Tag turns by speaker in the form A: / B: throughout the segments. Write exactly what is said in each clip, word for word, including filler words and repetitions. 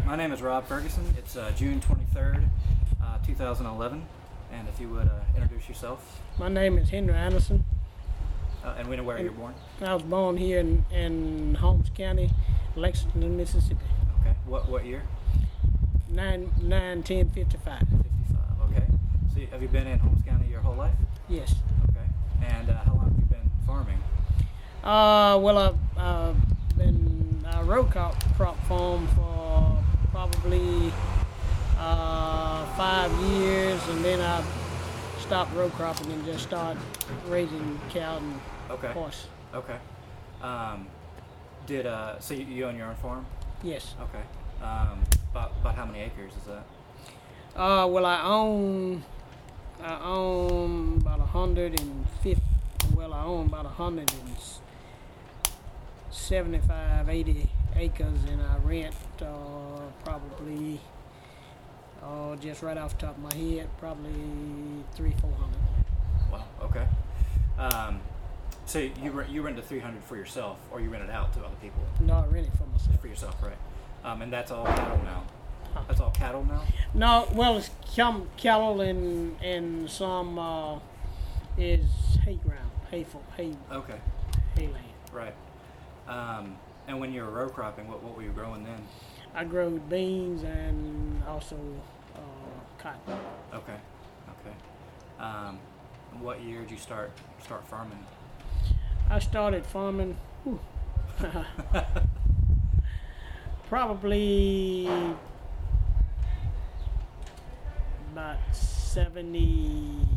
A: My name is Rob Ferguson. It's uh, June twenty-third, uh, two thousand eleven. And if you would uh, introduce yourself.
B: My name is Henry Anderson.
A: Uh, and we know where
B: and
A: you're born.
B: I was born here in, in Holmes County, Lexington, Mississippi.
A: Okay. What what year?
B: Nine nine ten fifty five.
A: fifty-five. Okay. So you- have you been in Holmes County your whole life?
B: Yes.
A: Okay. And uh, how long have you been farming?
B: Uh, well, I've uh, been a row crop, crop farm for probably uh, five years, and then I stopped row cropping and just started raising cow and
A: Okay.
B: horse.
A: Okay. Um, did uh, so you, you own your own farm?
B: Yes.
A: Okay. Um, about about how many acres is that?
B: Uh, well, I own I own about a hundred and fifty. Well, I own about a hundred and seventy-five, eighty acres, and I rent uh, probably uh, just right off the top of my head, probably three, four hundred.
A: Wow. Okay. Um, so you re- you rent the three hundred for yourself, or you rent it out to other people?
B: No, I rent it for myself.
A: For yourself, right? Um, and that's all cattle now.
B: Huh.
A: That's all cattle now.
B: No, well, it's some cattle and and some uh, is hay ground, hay for hay
A: Okay.
B: hay land.
A: Right. Um, and when you were row cropping, what what were you growing then?
B: I grow beans and also uh, cotton.
A: Okay. Okay. Um, what year did you start start farming?
B: I started farming whew, probably about seventy-six,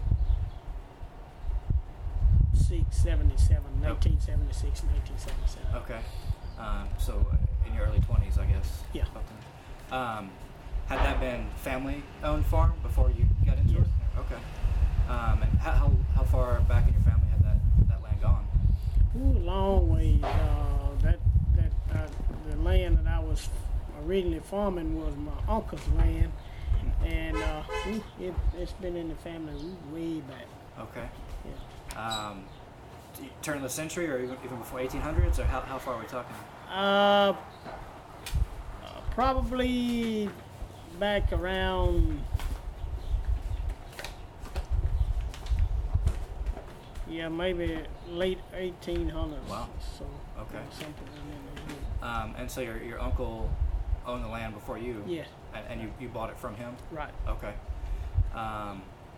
B: seventy-seven, nineteen seventy-six, nineteen seventy-seven.
A: Okay. Um, so in your early twenties, I guess.
B: Yeah.
A: About then. Um, had that been family-owned farm before you got into
B: Yes.
A: it? Okay. Um, and how, how how far back in your family had that, that land gone?
B: Ooh, long way. Uh, that that uh, the land that I was originally farming was my uncle's land, and uh, ooh, it, it's been in the family ooh, way back.
A: Okay.
B: Yeah.
A: Um, t- turn of the century, or even, even before eighteen hundreds, or how, how far are we talking?
B: Uh, probably back around. Yeah, maybe late eighteen hundreds.
A: Wow.
B: So
A: Okay.
B: uh, something in there.
A: Um, and so your your uncle owned the land before you.
B: Yes.
A: And, and you, you bought it from him.
B: Right.
A: Okay. Um,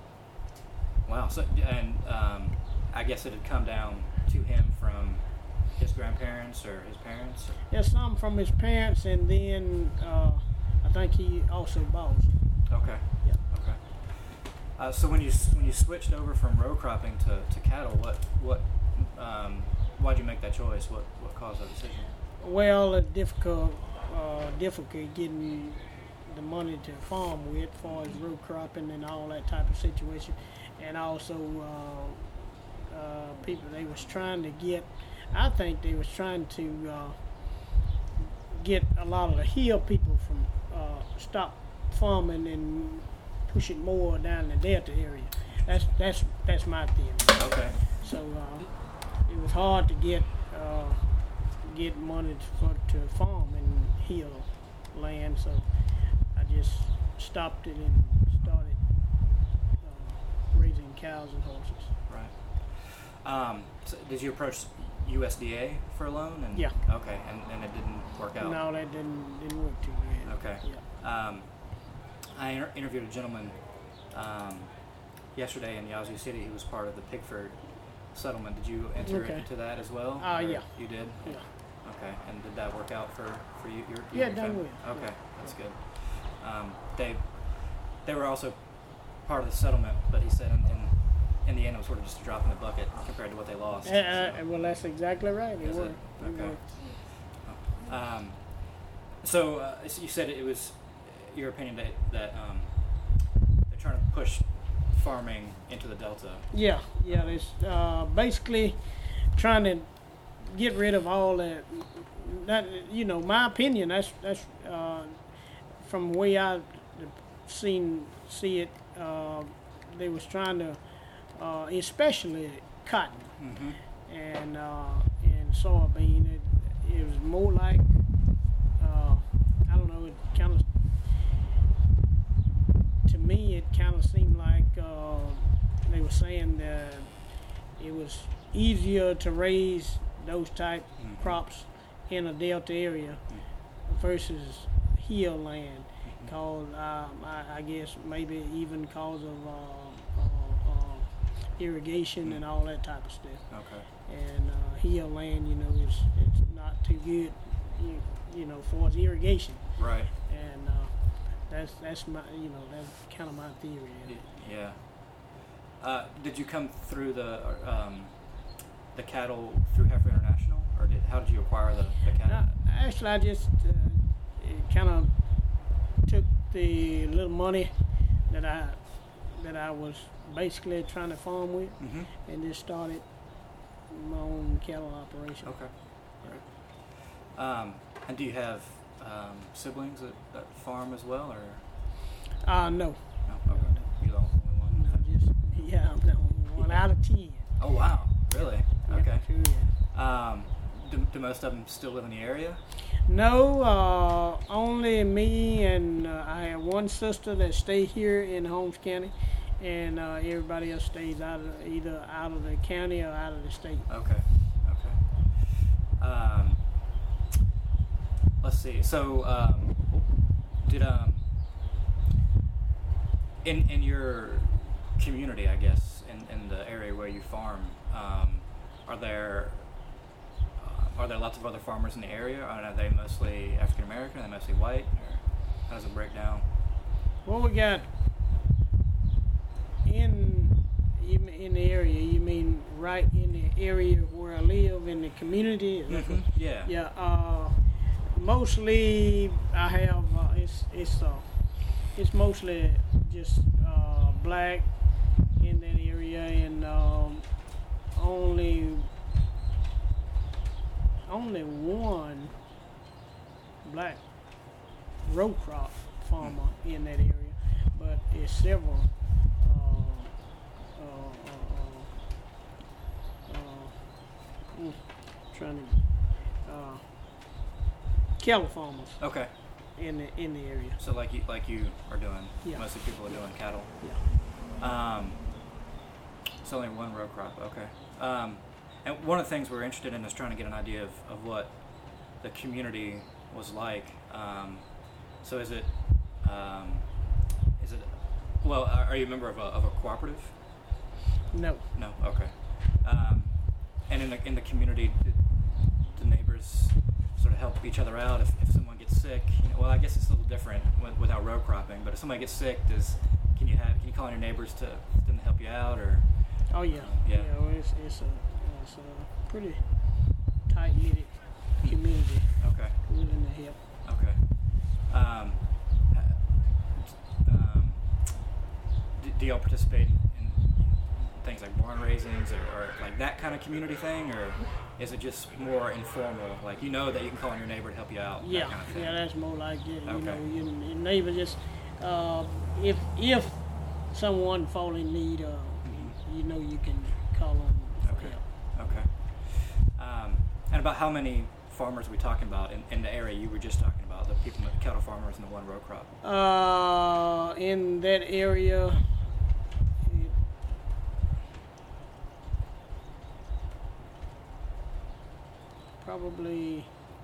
A: wow. So and um, I guess it had come down to him from his grandparents or his parents.
B: There's some from his parents, and then uh, I think he also bought.
A: Okay.
B: Yeah.
A: Okay. Uh, so when you s- when you switched over from row cropping to, to cattle, what what um, why'd you make that choice? What what caused that decision?
B: Well, it's difficult, uh, difficult getting the money to farm with, as far as row cropping and all that type of situation, and also uh, uh, people they was trying to get. I think they was trying to uh, get a lot of the hill people from uh, stop farming and push it more down the delta area. That's that's that's my theory.
A: Okay.
B: So uh, it was hard to get uh, get money for to farm in hill land. So I just stopped it and started uh, raising cows and horses.
A: Right. Um, so did you approach U S D A for a loan? And,
B: Yeah.
A: Okay. And, and it didn't work out.
B: No, that didn't didn't work too good.
A: Okay.
B: Yeah.
A: Um, I inter- interviewed a gentleman um, yesterday in Yazoo City. He was part of the Pigford settlement. Did you enter
B: Okay.
A: into that as well?
B: Uh,
A: Or
B: yeah.
A: You did?
B: Yeah.
A: Okay. And did that work out for, for you? Your,
B: Yeah,
A: your
B: done
A: family?
B: well.
A: Okay.
B: Yeah.
A: That's good. Um, they they were also part of the settlement, but he said in, in, in the end it was sort of just a drop in the bucket compared to what they lost.
B: Uh, uh,
A: So-
B: well, that's exactly right. It
A: Is it?
B: worked. It
A: Okay.
B: worked.
A: Um, so uh, so you said it was your opinion that that um, they're trying to push farming into the Delta.
B: Yeah, yeah. It's uh, basically trying to get rid of all that. That you know, my opinion. That's that's uh, from the way I seen see it. Uh, they was trying to, uh, especially cotton
A: Mm-hmm.
B: and uh, and soybean. It, it was more like uh, I don't know. It me, it kind of seemed like uh, they were saying that it was easier to raise those type
A: Mm-hmm.
B: crops in a delta area
A: Mm-hmm.
B: versus hill land, cause um, I, I guess maybe even cause of uh, uh, uh, irrigation and all that type of stuff.
A: Okay.
B: And uh, hill land, you know, is it's not too good, you, you know, for its irrigation.
A: Right.
B: And uh, that's that's my, you know, that's kind of my theory.
A: Y- Yeah. Uh, did you come through the um, the cattle through Heifer International, or did how did you acquire the, the cattle?
B: No, actually, I just uh, kind of took the little money that I that I was basically trying to farm with,
A: Mm-hmm.
B: and just started my own cattle operation.
A: Okay. Great. Um, and do you have um, siblings that, that farm as well, or
B: Uh, no,
A: no? Okay. You're the only one.
B: no, just yeah, I'm the only one out of ten.
A: Oh wow, really?
B: Yeah,
A: Okay.
B: sure is.
A: Um, do, do most of them still live in the area?
B: No, uh, only me and uh, I have one sister that stay here in Holmes County, and uh, everybody else stays out of either out of the county or out of the state.
A: Okay. Okay. Um, let's see. So, um, did um, in in your community, I guess, in, in the area where you farm, um, are there uh, are there lots of other farmers in the area? Or are they mostly African American? Are they mostly white? Or how does it break down?
B: Well, we got in in in the area. You mean right in the area where I live in the community? Is that
A: Mhm. Yeah.
B: Yeah, uh, mostly I have uh, it's it's uh, it's mostly just uh, black in that area, and um, only only one black row crop farmer in that area, but it's several. Uh, uh, uh, uh, mm, trying to uh, cattle farmers
A: Okay.
B: in the in the area.
A: So like you like you are doing.
B: Yeah.
A: Most of the people are doing cattle.
B: Yeah.
A: Um, it's only one row crop, okay. Um, and one of the things we're interested in is trying to get an idea of, of what the community was like. Um, so is it, um, is it, well, are, are you a member of a, of a cooperative?
B: No.
A: No, okay. Um, and in the in the community, do the neighbors sort of help each other out if, if someone gets sick? You know, well, I guess it's a little different with, without row cropping. But if somebody gets sick, does can you have can you call on your neighbors to them to help you out, or?
B: Oh yeah.
A: Yeah.
B: well, it's it's a it's a pretty tight knitted community,
A: Okay.
B: willing to help.
A: Okay. Um, um, do, do y'all participate in things like barn raisings or, or like that kind of community thing, or is it just more informal? Like you know that you can call on your neighbor to help you out.
B: Yeah,
A: That kind of thing?
B: yeah, that's more like it. You
A: Okay.
B: know, your, your neighbor just uh, if if someone fall in need, uh, you know, you can call them for
A: Okay.
B: help.
A: Okay. Um, and about how many farmers are we talking about in, in the area you were just talking about? The people, the cattle farmers, and the one row crop.
B: Uh, in that area, it, probably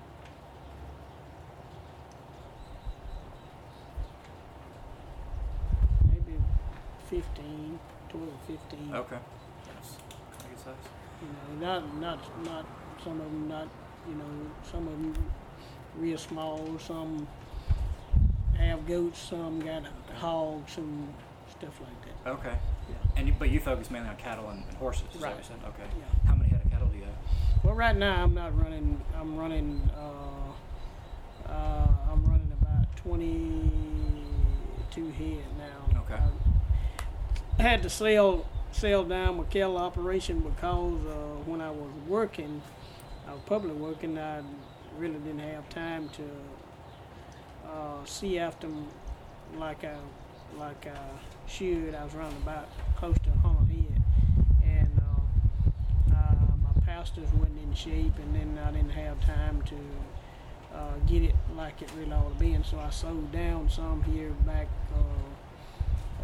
B: maybe fifteen, twelve, fifteen.
A: Okay. That's kind of good size.
B: You know, not not not some of them not, you know, some of them real small, some have goats, some got hogs and stuff like that.
A: Okay.
B: Yeah.
A: And you, but you focus mainly on cattle and, and horses, is that what
B: Right.
A: you said? Okay.
B: Yeah.
A: How many head of cattle do you have?
B: Well, right now I'm not running. I'm running. Uh, uh, I'm running about twenty-two head now.
A: Okay.
B: I had to sell sell down my cattle operation because uh, when I was working, I was public working. I really didn't have time to uh, see after 'em like I like I should. I was running about close to one hundred head, and uh, uh, my pastures wasn't in shape, and then I didn't have time to uh, get it like it really ought to be. And so I sold down some here back uh,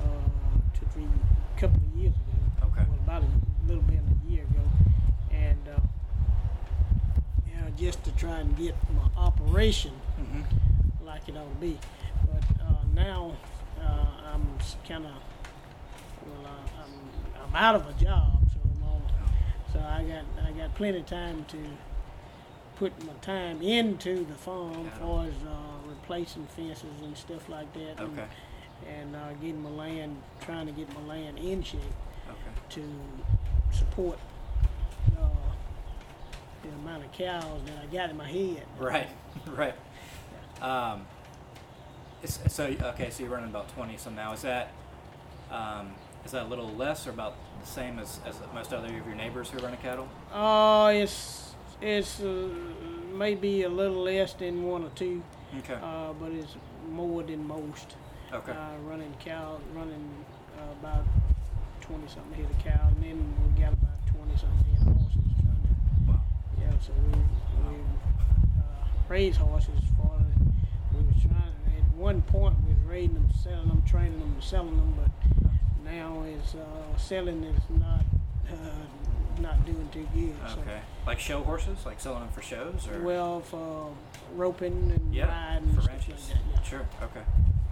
B: two, three, couple of years ago.
A: Okay.
B: Well, about a little bit a year ago, and uh, you know, just to try and get my operation
A: Mm-hmm.
B: like it ought to be. But uh, now uh, I'm kind of well, uh, I'm I'm out of a job, so I'm all, so I got I got plenty of time to put my time into the farm as far as uh, replacing fences and stuff like that.
A: Okay.
B: And, and uh, getting my land, trying to get my land in shape
A: Okay.
B: to support uh, the amount of cows that I got in my head.
A: Right. Right. Um, it's, so okay, so you're running about twenty some now. Is that um, is that a little less or about the same as, as most other of your neighbors who are running cattle?
B: Uh, it's it's uh, maybe a little less than one or two,
A: Okay.
B: uh, but it's more than most.
A: Okay.
B: Uh, running cow, running uh, about twenty something head of cow, and then we got about twenty something head of horses. Trying to,
A: Wow.
B: yeah, so we we uh, raise horses for the, we was trying at one point we was raising them, selling them, training them, and selling them, but now is uh, selling is not uh, not doing too good.
A: Okay. Like show horses, like selling them for shows, or
B: So, well, for roping and
A: yeah,
B: riding
A: for
B: and
A: ranches.
B: stuff like that. Yeah.
A: Sure. Okay.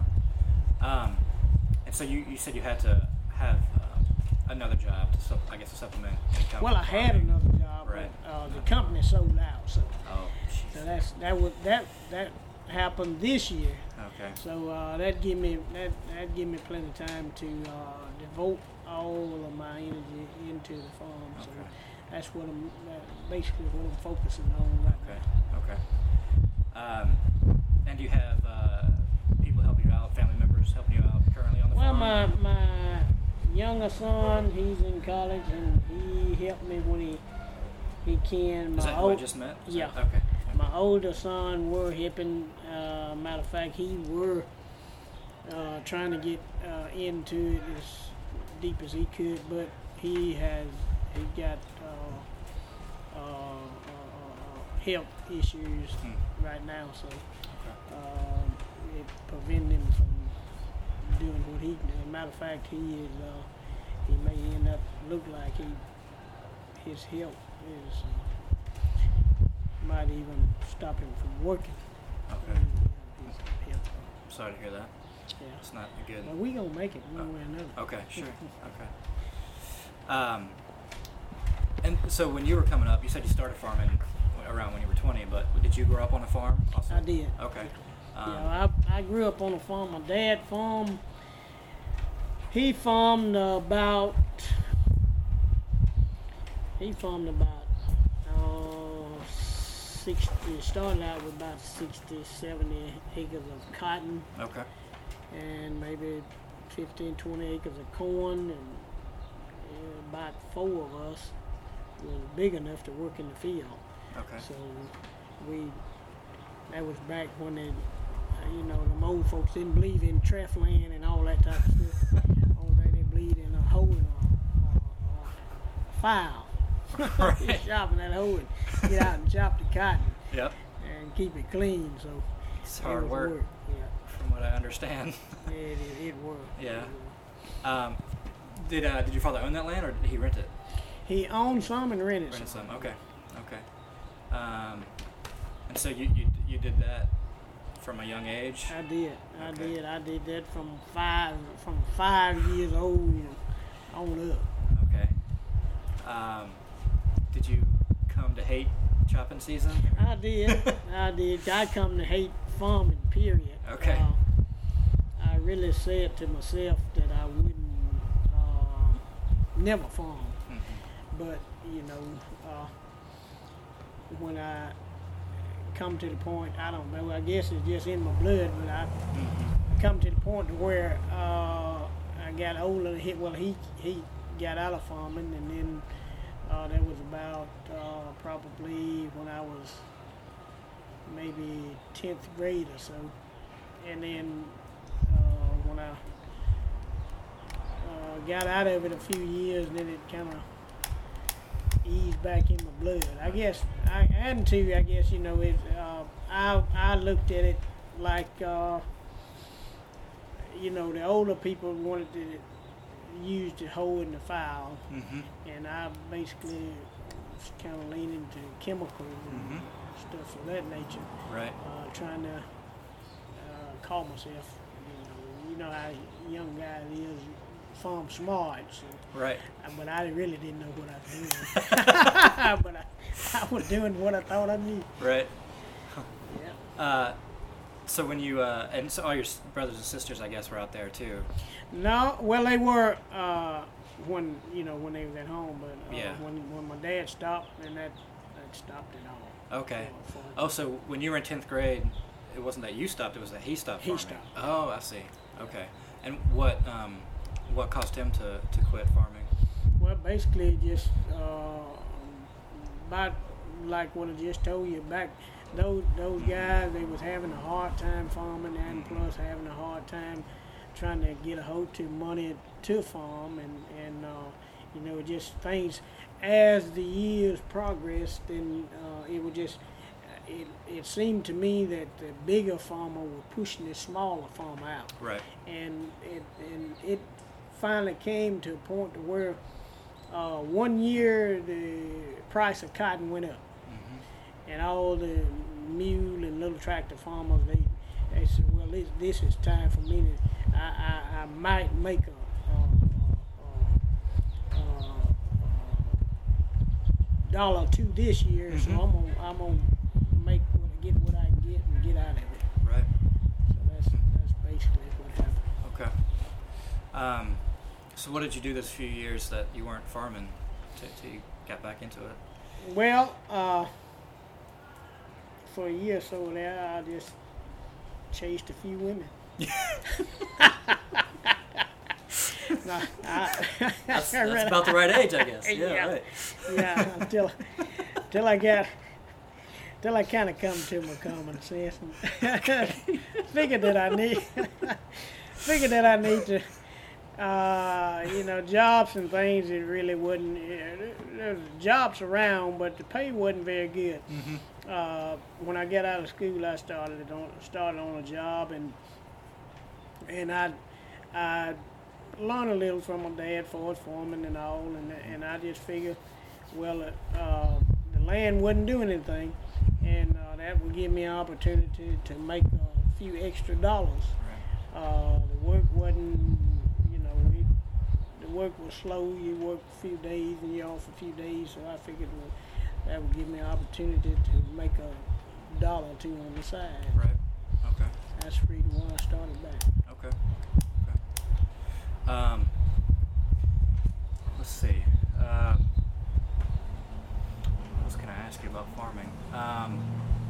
A: Um, and so you, you said you had to have uh, another job to sup- I guess to supplement income.
B: Well, I
A: from
B: had
A: farming.
B: another job,
A: Right.
B: but uh, the company sold out, so
A: Oh,
B: so
A: jeez.
B: that's that would that that happened this year.
A: Okay.
B: So uh, that give me that that give me plenty of time to uh, devote all of my energy into the farm. So
A: Okay.
B: that's what I'm that basically what I'm focusing on right
A: Okay.
B: now.
A: Okay. Um, and do you have uh, people helping you out, family members helping you out currently on the
B: Well,
A: farm?
B: my my younger son, he's in college, and he helped me when he he can. My
A: Is that who I
B: old-
A: just met? Is
B: yeah.
A: That, okay.
B: My older son were helping. Uh, matter of fact, he were uh, trying to get uh, into it as deep as he could, but he has he got uh, uh, uh, health issues
A: Hmm.
B: right now, so
A: Okay.
B: um, it prevented him from doing what he. As a matter of fact, he is uh, he may end up look like he his health is. Uh, might even stop him from working.
A: Okay.
B: He's health
A: I'm sorry to hear that.
B: Yeah.
A: It's not good.
B: But we gonna make it one way or another.
A: Okay, sure. Okay. Um, and so when you were coming up, you said you started farming around when you were twenty, but did you grow up on a farm also?
B: I did.
A: Okay. Um,
B: Yeah, I, I grew up on a farm. My dad farmed. He farmed about. He farmed about. Uh, sixty. Started out with about sixty, seventy acres of cotton,
A: okay.
B: and maybe fifteen, twenty acres of corn, and uh, about four of us was big enough to work in the field.
A: Okay.
B: So we, that was back when they, uh, you know, them old folks didn't believe in treff land and all that type of stuff. All they didn't believe in a hoe and a, a, a file.
A: Right.
B: Chopping that hoe and get out and chop the cotton
A: Yep.
B: and keep it clean. So
A: It's
B: it
A: hard
B: was
A: work,
B: Yeah.
A: from what I understand.
B: It, it, it worked.
A: Yeah.
B: It worked.
A: Um, did uh, did your father own that land, or did he rent it?
B: He owned some and rented
A: Rented
B: some.
A: some. Okay. Okay. Um, and so you, you you did that from a young age.
B: I did. I
A: Okay.
B: did. I did that from five from five years old on up.
A: Okay. Um, did you come to hate chopping season?
B: I did. I did. I come to hate farming, period.
A: Okay.
B: Uh, I really said to myself that I wouldn't uh, never farm.
A: Mhm.
B: But, you know, uh, when I come to the point, I don't know, I guess it's just in my blood, but I
A: Mhm.
B: come to the point to where uh, I got older. He, well, he, he got out of farming, and then uh, that was about uh, probably when I was maybe tenth grade or so. And then uh, when I uh, got out of it a few years, then it kind of eased back in my blood. I guess, I, and too, I guess, you know, it, uh, I, I looked at it like, uh, you know, the older people wanted to used to hold the fowl,
A: Mm-hmm.
B: and I basically was kind of leaning to chemicals and
A: Mm-hmm.
B: stuff of that nature,
A: Right.
B: uh, trying to uh, call myself. You know, you know how young guy is, farm smart. So,
A: Right.
B: uh, but I really didn't know what I was doing. But I, I was doing what I thought I knew.
A: Right.
B: Yeah.
A: Uh, so when you uh, and so all your s- brothers and sisters, I guess, were out there too.
B: No, well they were uh, when you know when they was at home, but uh,
A: Yeah.
B: when when my dad stopped, then that that stopped it all.
A: Okay.
B: For- for-
A: Oh, so when you were in tenth grade, it wasn't that you stopped; it was that he stopped.
B: He
A: farming.
B: stopped.
A: Oh, I see. Okay. And what um, what caused him to, to quit farming?
B: Well, basically just uh, about like what I just told you back. Those those guys, they was having a hard time farming, and plus having a hard time trying to get a hold to money to farm, and and uh, you know just things as the years progressed, then uh, it would just it it seemed to me that the bigger farmer were pushing the smaller farmer out,
A: Right.
B: and it and it finally came to a point to where uh, one year the price of cotton went up,
A: Mm-hmm.
B: and all the mule and little tractor farmers they they said, well, this this is time for me to I I, I might make a, a, a, a, a dollar or two this year,
A: Mhm.
B: so I'm gonna I'm gonna make what get what I can get and get out of it.
A: Right.
B: So that's that's basically what happened.
A: Okay. Um, so what did you do those few years that you weren't farming till till you got back into it?
B: Well, uh, for a year or so there, I just chased a few women. No, I,
A: That's,
B: I
A: that's
B: really-
A: about the right age, I guess. Yeah.
B: Yeah.
A: Right.
B: Yeah, until until I got till I kind of come to my common sense and figured that I need figured that I need to. Uh, you know, jobs and things, it really wasn't, yeah, there's jobs around, but the pay wasn't very good.
A: Mm-hmm.
B: Uh, when I got out of school, I started on, started on a job, and and I, I learned a little from my dad, for his farming and all, and and I just figured, well, uh, the land wasn't doing anything, and uh, that would give me an opportunity to make a few extra dollars.
A: Right.
B: Uh, the work wasn't, you know, we, the work was slow. You work a few days and you're off a few days, so I figured well, that would give me an opportunity to make a dollar or two on the side.
A: Right. Okay.
B: That's the reason why I started back.
A: Okay. Okay. Um, let's see. Uh, what else can I ask you about farming? Um,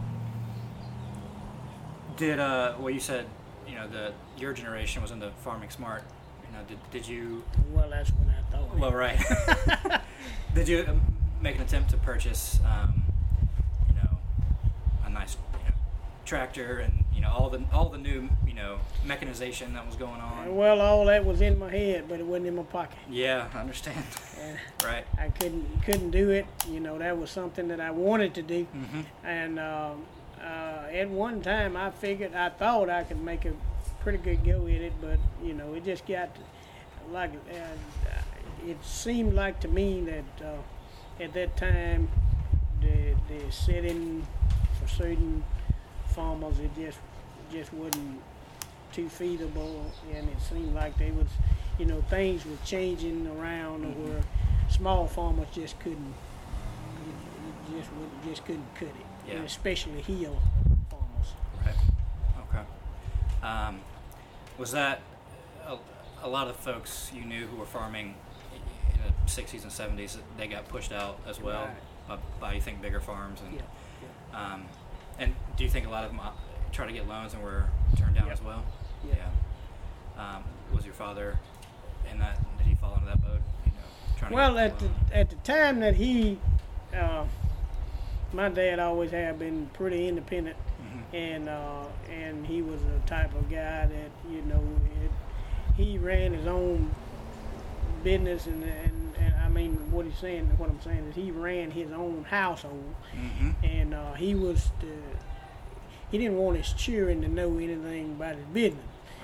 A: did uh, well, you said, you know, the your generation was into farming smart. You know, did did you?
B: Well, that's what I thought.
A: Well, right. Did you um, make an attempt to purchase, um, you know, a nice, you know, tractor and you know all the all the new you know mechanization that was going on?
B: Well, all that was in my head, but it wasn't in my pocket.
A: Yeah, I understand.
B: And
A: Right.
B: I couldn't couldn't do it. You know, that was something that I wanted to do.
A: Mm-hmm.
B: And um, uh, at one time, I figured, I thought I could make a pretty good go at it, but you know, it just got like uh, it seemed like to me that uh, at that time, the the setting for certain farmers, it just just wasn't too feasible, and it seemed like they was, you know, things were changing around
A: Mhm.
B: where small farmers just couldn't, just wouldn't- just couldn't cut it,
A: Yeah.
B: and especially hill farmers.
A: Right. Okay. Um, was that a, a lot of folks you knew who were farming in the sixties and seventies? They got pushed out as well
B: Right.
A: by, by you think bigger farms and.
B: Yeah.
A: Um, and do you think a lot of them uh, tried to get loans and were turned down
B: Yep.
A: as well?
B: Yeah.
A: Yeah. Um, was your father in that? Did he fall into that boat? You know, trying
B: Well,
A: to get
B: at
A: a
B: the
A: loan?
B: at the time that he, uh, my dad always had been pretty independent,
A: Mhm.
B: and uh, and he was a type of guy that you know it, he ran his own business, and, and and I mean what he's saying, what I'm saying is he ran his own household,
A: Mhm.
B: and uh, he was the he didn't want his children to know anything about his business.
A: Right.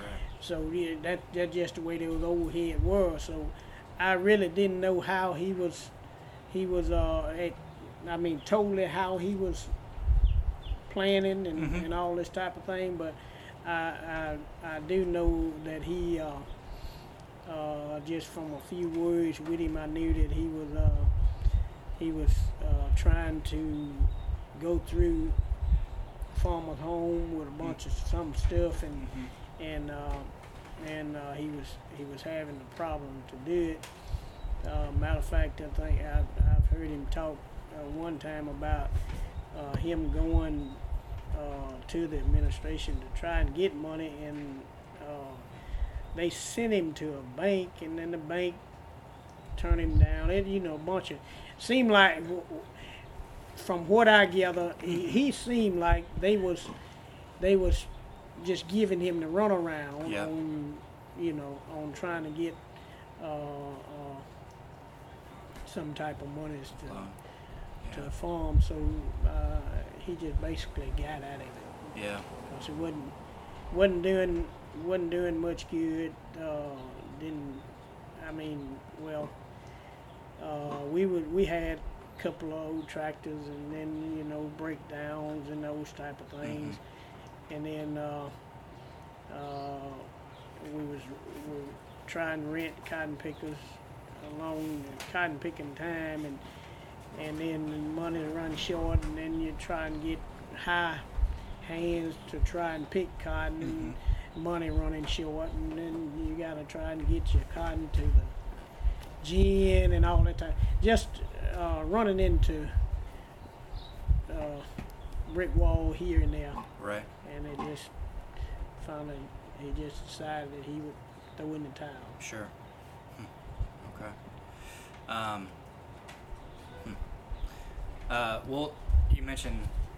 B: So yeah, that that's just the way those old heads were. So I really didn't know how he was he was uh at, I mean totally how he was planning and,
A: Mhm.
B: and all this type of thing, but I I, I do know that he uh, uh, just from a few words with him, I knew that he was uh, he was uh, trying to go through farmer's home with a bunch of some stuff, and
A: Mhm.
B: and uh, and uh, he was he was having a problem to do it. Uh, matter of fact, I think I've, I've heard him talk uh, one time about uh, him going uh, to the administration to try and get money, and uh, they sent him to a bank, and then the bank turned him down. It, you know, a bunch of seemed like, from what I gather, he, he seemed like they was they was just giving him the runaround
A: Yeah.
B: on, you know, on trying to get uh, uh, some type of monies to
A: Wow.
B: to
A: Yeah.
B: the farm. So uh, he just basically got out of it
A: Yeah.
B: because it wasn't wasn't doing wasn't doing much good. Uh, didn't I mean? Well, uh, we would we had a couple of old tractors, and then you know breakdowns and those type of things, and then uh, uh, we was we were trying to rent cotton pickers along the cotton picking time, and and then the money run short, and then you try and get high hands to try and pick cotton, and money running short, and then you got to try and get your cotton to the gin and all that time. Just uh, running into uh, brick wall here and there,
A: Right.
B: and it just finally he just decided that he would throw in the towel.
A: Sure. Hmm. Okay. Um, hmm. uh, well, you mentioned,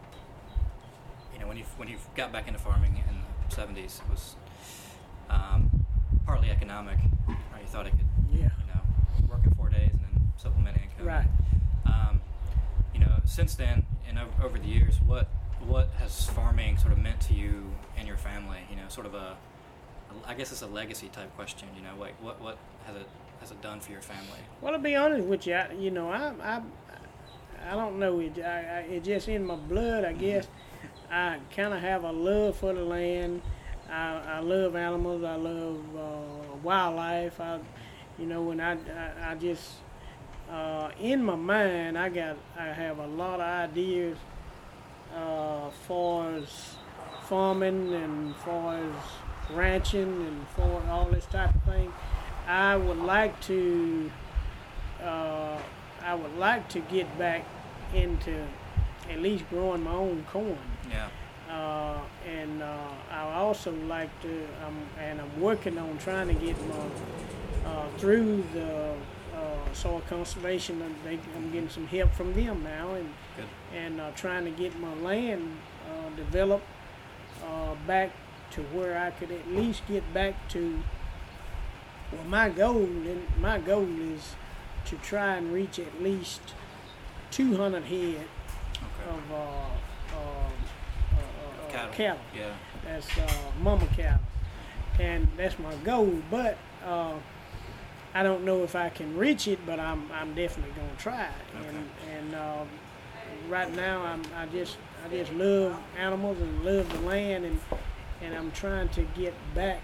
A: you know, when you when you got back into farming in the seventies, it was um, partly economic. Right? You thought it could,
B: Yeah.
A: you know, working four days and then supplement income.
B: Right.
A: Um, you know, since then and over, over the years, what what has farming sort of meant to you and your family? You know, sort of a, I guess it's a legacy type question. You know, like what what has it has it done for your family?
B: Well, to be honest with you, I, you know, I, I, I don't know. It, I, I, it's just in my blood, I guess. I kind of have a love for the land. I, I love animals. I love uh, wildlife. I, you know, when I, I, I just, uh, in my mind, I got, I have a lot of ideas, uh, far as farming and far as ranching and for all this type of thing. I would like to, uh, I would like to get back into at least growing my own corn.
A: Yeah.
B: Uh, and uh, I also like to, um, and I'm working on trying to get my, uh, through the uh, soil conservation, and they, I'm getting some help from them now, and
A: Good.
B: and uh, trying to get my land uh, developed uh, back to where I could at least get back to. Well, my goal, and my goal is to try and reach at least two hundred head
A: Okay.
B: of uh, uh, uh, uh,
A: Cattle.
B: cattle.
A: Yeah.
B: That's uh, mama cattle, and that's my goal. But uh, I don't know if I can reach it, but I'm I'm definitely gonna try it.
A: Okay.
B: And and uh, right now I'm I just I just love animals and love the land, and and I'm trying to get back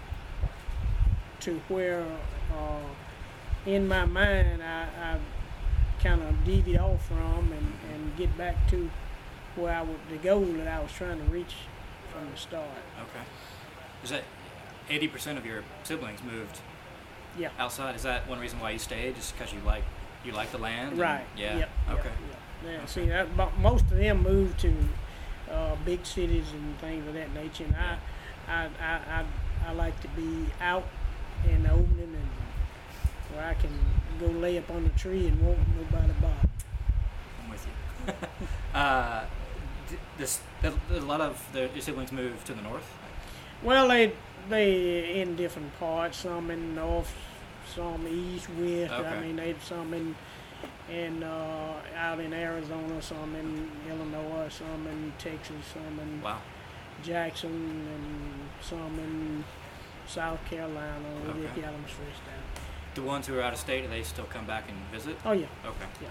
B: to where uh, in my mind I, I kind of deviate off from, and, and get back to where I would, the goal that I was trying to reach from the start.
A: Okay. Is that eighty percent of your siblings moved
B: Yeah.
A: outside? Is that one reason why you stayed? Just because you like you like the land? and-
B: Right.
A: Yeah.
B: Yep, yep,
A: Okay.
B: yep. Yeah.
A: Okay.
B: See, that, but most of them moved to uh, big cities and things of that nature. And I, I, I, I, I like to be out in the open, and where I can go lay up on the tree and won't nobody bother.
A: I'm with you. uh, d- this, there's there's a lot of the, your siblings moved to the north.
B: Well, they they in different parts. Some in north, some east, west. I
A: Okay.
B: mean, they some in in uh, out in Arizona, some in Illinois, some in Texas, some in
A: Wow.
B: Jackson, and some in South Carolina. We
A: Okay.
B: just got them stretched out.
A: The ones who are out of state, do they still come back and visit?
B: Oh yeah.
A: Okay.
B: Yeah.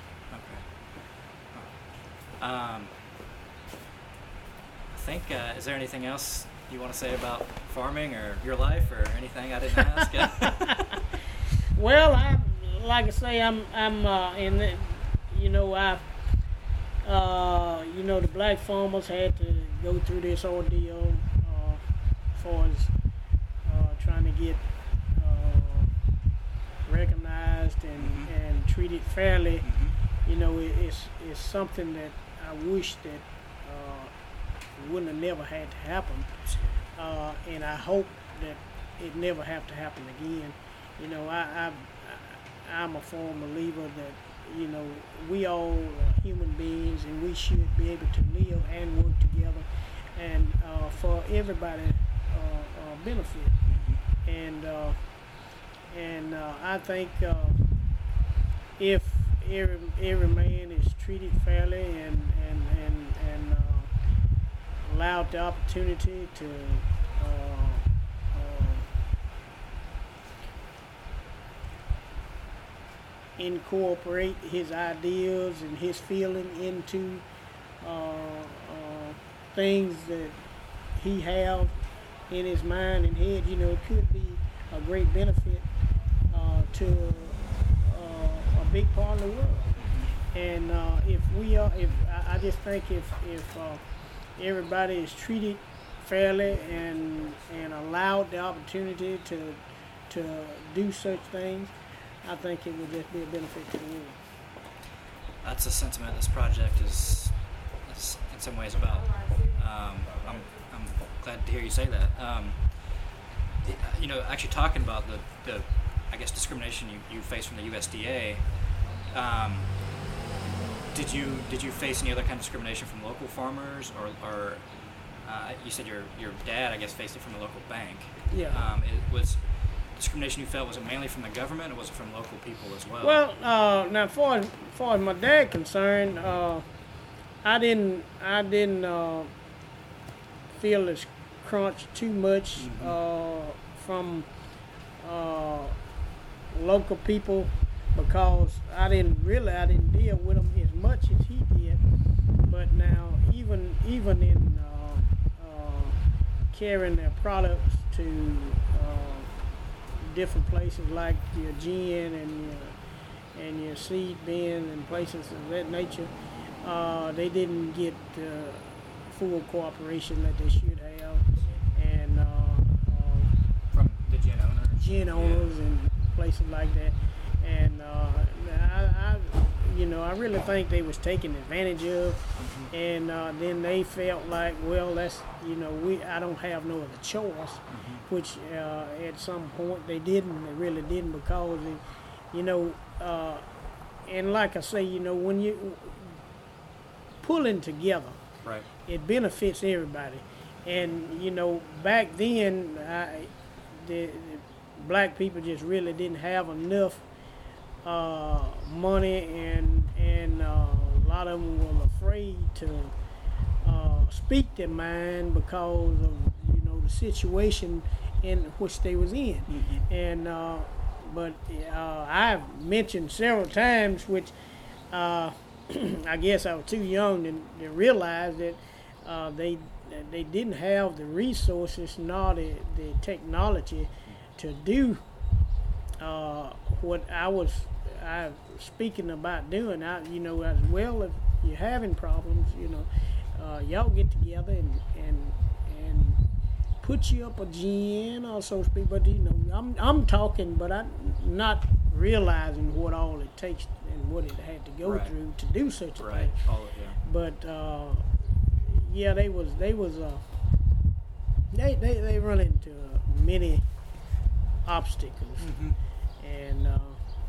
A: Okay. Um, I think, uh, is there anything else you want to say about farming or your life or anything I didn't ask?
B: Well, I like I say, I'm I'm uh, in the, you know I uh, you know the black farmers had to go through this ordeal uh, as far as uh, trying to get uh, recognized and,
A: Mhm.
B: and treated fairly.
A: Mm-hmm.
B: You know, it, it's it's something that I wish that uh, wouldn't have never had to happen, uh, and I hope that it never have to happen again. You know, I, I, I I'm a firm believer that you know we all are human beings and we should be able to live and work together, and uh, for everybody uh, uh, benefit.
A: Mm-hmm.
B: And uh, and uh, I think uh, if every every man is treated fairly and and and and uh, allowed the opportunity to uh, uh, incorporate his ideas and his feeling into uh, uh, things that he have in his mind and head, you know, it could be a great benefit uh, to uh, a big part of the world. And uh, if we are, if I, I just think if if uh, everybody is treated fairly and and allowed the opportunity to to do such things, I think it would just be a benefit to the world.
A: That's a sentiment this project is, is in some ways about. Um, I'm, I'm glad to hear you say that. Um, it- you know, actually talking about the, the I guess, discrimination you, you face from the U S D A, um, did you did you face any other kind of discrimination from local farmers, or, or uh, you said your your dad, I guess, faced it from a local bank.
B: Yeah.
A: Um, it was discrimination you felt, was it mainly from the government or was it from local people as well?
B: Well, uh, now, far as far as my dad concerned, uh, I didn't I didn't uh, feel this crunch too much
A: Mhm.
B: uh, from uh, local people because I didn't really I didn't deal with them as much as he did. But now, even even in uh, uh, carrying their products to uh, different places like your gin and your and your seed bin and places of that nature, uh, they didn't get the full cooperation that they should have, and uh, uh,
A: from the gin owners?
B: gin owners and places like that. And uh, I, I, you know, I really think they was taken advantage of,
A: Mhm.
B: and uh, then they felt like, well, that's, you know, we I don't have no other choice.
A: Mhm.
B: Which uh, at some point they didn't, they really didn't, because, they, you know, uh, and like I say, you know, when you pulling together,
A: Right.
B: it benefits everybody. And, you know, back then, I, the, the black people just really didn't have enough uh, money, and, and uh, a lot of them were afraid to uh, speak their mind because of, you know, the situation in which they was in.
A: Mm-hmm.
B: And uh, but uh, I've mentioned several times, which uh, I guess I was too young to, to realize that uh, they they didn't have the resources nor the, the technology to do uh, what I was I speaking about doing. I, you know, as well, if you're having problems, you know, uh, y'all get together and and and put you up a gin or so to speak. But you know, I'm I'm talking, but I'm not realizing what all it takes and what it had to go
A: Right.
B: through to do such a
A: Right.
B: thing.
A: All of, yeah.
B: But uh, yeah, they was they was uh, they they they run into uh, many obstacles,
A: Mm-hmm.
B: and uh,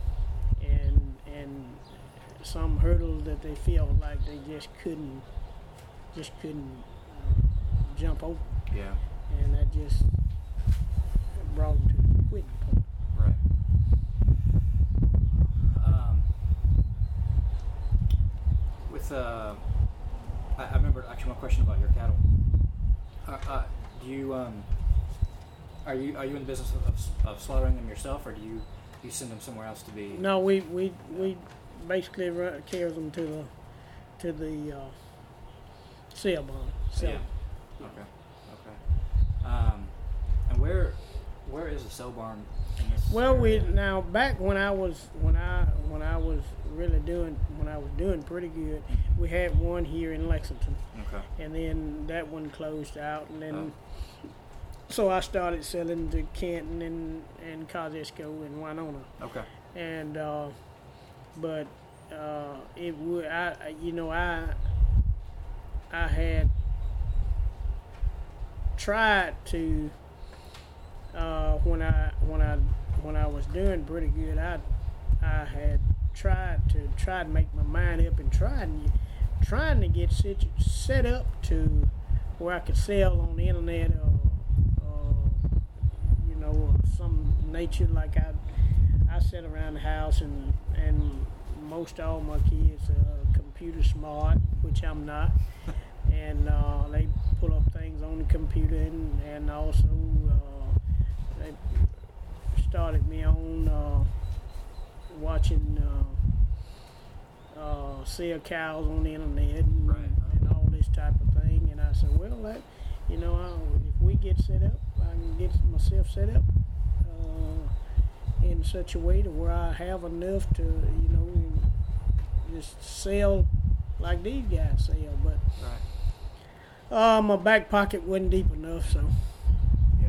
B: and and some hurdles that they felt like they just couldn't just couldn't uh, jump over,
A: Yeah.
B: and that just brought them to the quitting point.
A: Right. Um, with uh, I, I remember actually one question about your cattle. Uh, uh, do you um, are you are you in the business of, of, of slaughtering them yourself, or do you you send them somewhere else to be?
B: No, we we we basically run, carry them to the to the uh, sale barn. Sell
A: Yeah.
B: them.
A: Okay. Okay. Um, and where where is the sale barn in this?
B: Well, we
A: area?
B: now back when I was when I when I was really doing when I was doing pretty good, we had one here in Lexington,
A: Okay.
B: and then that one closed out, and then
A: Oh.
B: so I started selling to Canton and and Kosciuszko and Winona,
A: Okay.
B: and uh, but uh, it would I I- you know I I had tried to uh, when I when I when I was doing pretty good I I had tried to try to make my mind up and trying trying to get situ- set up to where I could sell on the internet or, or you know or some nature like I I sit around the house and and most all my kids are computer smart, which I'm not, and uh, they pull up things on the computer and, and also uh, they started me on uh, watching uh, uh, sell cows on the internet and,
A: Right.
B: and all this type of thing. And I said, well, that you know, I, if we get set up, I can get myself set up uh, in such a way to where I have enough to, you know, just sell like these guys sell. But
A: Right.
B: uh, my back pocket wasn't deep enough, so.
A: Yeah.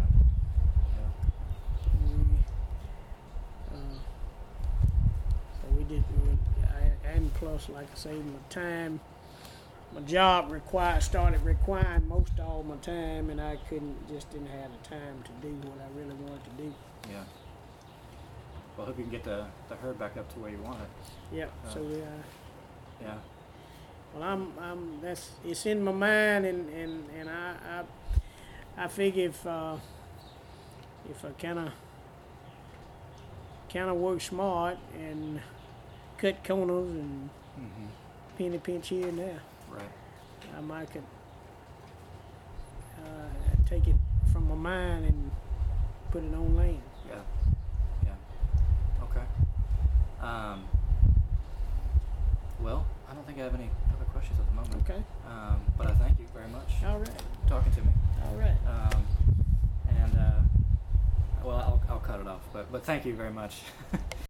A: Yeah.
B: We, uh, so we did, we, I, and plus, like I say, my time, my job required started requiring most all my time, and I couldn't, just didn't have the time to do what I really wanted to do.
A: Yeah. Well, I hope you can get the, the herd back up to where you want it.
B: Yeah.
A: Uh,
B: So we, uh,
A: Yeah.
B: well, I'm, I'm, that's, it's in my mind, and, and, and I, I, I figure if, uh, if I kind of, kind of work smart and cut corners and
A: Mm-hmm.
B: penny pinch here and there,
A: Right.
B: I might could uh, take it from my mind and put it on land.
A: Yeah. Yeah. Okay. Um, well, I don't think I have any other questions at the moment.
B: Okay.
A: Um, but I thank you very much
B: All right.
A: for talking to me.
B: All right.
A: Um, and uh, well, I'll, I'll cut it off. But but thank you very much.